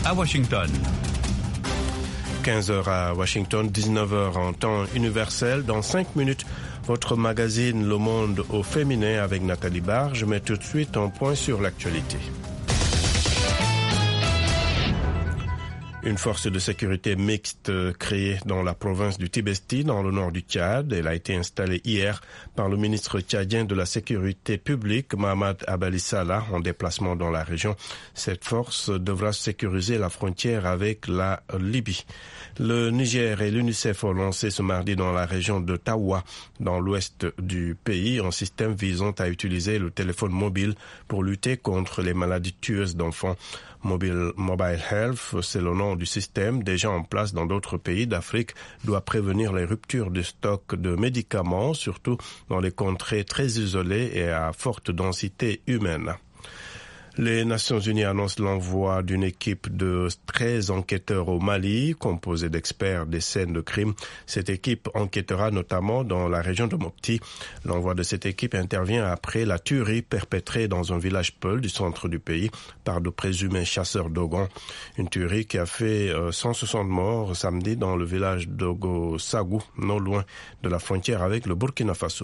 à Washington. 15h à Washington, 19h en temps universel. Dans 5 minutes, votre magazine Le Monde au féminin avec Nathalie Barge met tout de suite un point sur l'actualité. Une force de sécurité mixte créée dans la province du Tibesti, dans le nord du Tchad. Elle a été installée hier par le ministre tchadien de la Sécurité publique, Mohamed Abali Salah, en déplacement dans la région. Cette force devra sécuriser la frontière avec la Libye. Le Niger et l'UNICEF ont lancé ce mardi dans la région de Tawa, dans l'ouest du pays, un système visant à utiliser le téléphone mobile pour lutter contre les maladies tueuses d'enfants. Mobile Health, c'est le nom du système déjà en place dans d'autres pays d'Afrique, doit prévenir les ruptures de stock de médicaments, surtout dans les contrées très isolées et à forte densité humaine. Les Nations Unies annoncent l'envoi d'une équipe de 13 enquêteurs au Mali, composée d'experts des scènes de crime. Cette équipe enquêtera notamment dans la région de Mopti. L'envoi de cette équipe intervient après la tuerie perpétrée dans un village peul du centre du pays par de présumés chasseurs d'Ogon. Une tuerie qui a fait 160 morts samedi dans le village d'Ogo-Sagou, non loin de la frontière avec le Burkina Faso.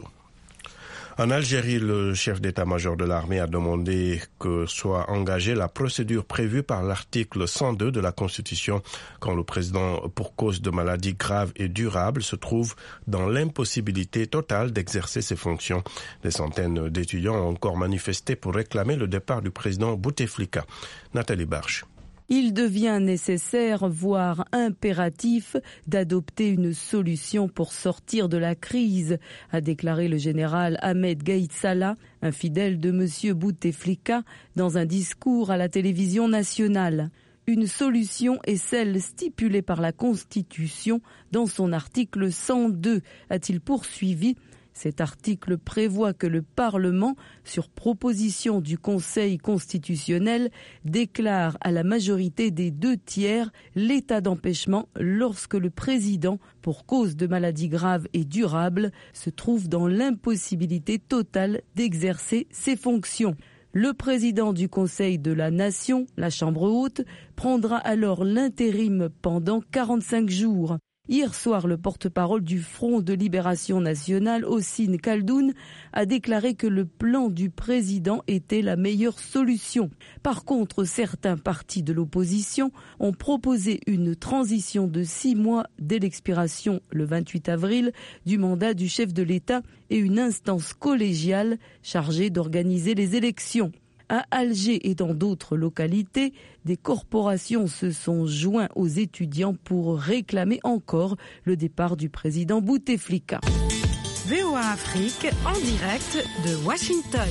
En Algérie, le chef d'état-major de l'armée a demandé que soit engagée la procédure prévue par l'article 102 de la Constitution quand le président, pour cause de maladie grave et durable, se trouve dans l'impossibilité totale d'exercer ses fonctions. Des centaines d'étudiants ont encore manifesté pour réclamer le départ du président Bouteflika. Nathalie Barche. Il devient nécessaire, voire impératif, d'adopter une solution pour sortir de la crise, a déclaré le général Ahmed Gaïd Salah, un fidèle de M. Bouteflika, dans un discours à la télévision nationale. Une solution est celle stipulée par la Constitution dans son article 102, a-t-il poursuivi. Cet article prévoit que le Parlement, sur proposition du Conseil constitutionnel, déclare à la majorité des 2/3 l'état d'empêchement lorsque le président, pour cause de maladie grave et durable, se trouve dans l'impossibilité totale d'exercer ses fonctions. Le président du Conseil de la Nation, la Chambre haute, prendra alors l'intérim pendant 45 jours. Hier soir, le porte-parole du Front de Libération Nationale, Hossein Khaldoun, a déclaré que le plan du président était la meilleure solution. Par contre, certains partis de l'opposition ont proposé une transition de 6 mois dès l'expiration, le 28 avril, du mandat du chef de l'État et une instance collégiale chargée d'organiser les élections. À Alger et dans d'autres localités, des corporations se sont joints aux étudiants pour réclamer encore le départ du président Bouteflika. VOA Afrique en direct de Washington.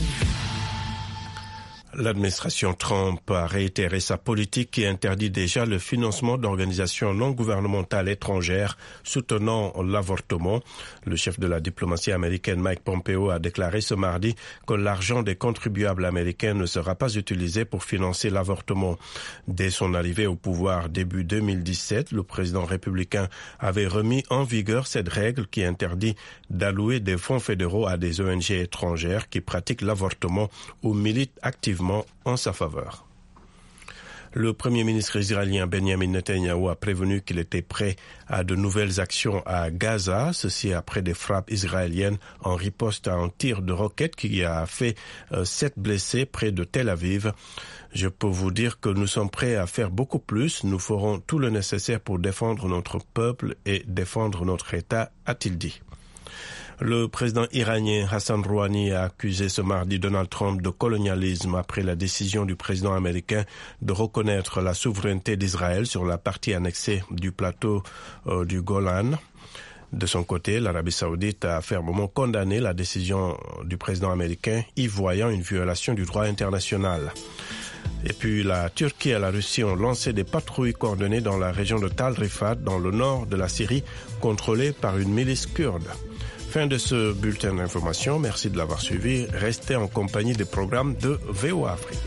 L'administration Trump a réitéré sa politique qui interdit déjà le financement d'organisations non gouvernementales étrangères soutenant l'avortement. Le chef de la diplomatie américaine Mike Pompeo a déclaré ce mardi que l'argent des contribuables américains ne sera pas utilisé pour financer l'avortement. Dès son arrivée au pouvoir début 2017, le président républicain avait remis en vigueur cette règle qui interdit d'allouer des fonds fédéraux à des ONG étrangères qui pratiquent l'avortement ou militent activement en sa faveur. Le premier ministre israélien Benjamin Netanyahu a prévenu qu'il était prêt à de nouvelles actions à Gaza, ceci après des frappes israéliennes en riposte à un tir de roquette qui a fait 7 blessés près de Tel Aviv. Je peux vous dire que nous sommes prêts à faire beaucoup plus. Nous ferons tout le nécessaire pour défendre notre peuple et défendre notre État, a-t-il dit. Le président iranien Hassan Rouhani a accusé ce mardi Donald Trump de colonialisme après la décision du président américain de reconnaître la souveraineté d'Israël sur la partie annexée du plateau du Golan. De son côté, l'Arabie saoudite a fermement condamné la décision du président américain, y voyant une violation du droit international. Et puis la Turquie et la Russie ont lancé des patrouilles coordonnées dans la région de Tal Rifat, dans le nord de la Syrie, contrôlée par une milice kurde. Fin de ce bulletin d'information. Merci de l'avoir suivi. Restez en compagnie des programmes de VOA Afrique.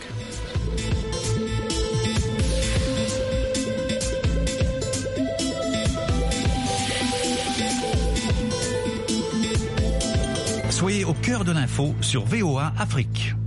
Soyez au cœur de l'info sur VOA Afrique.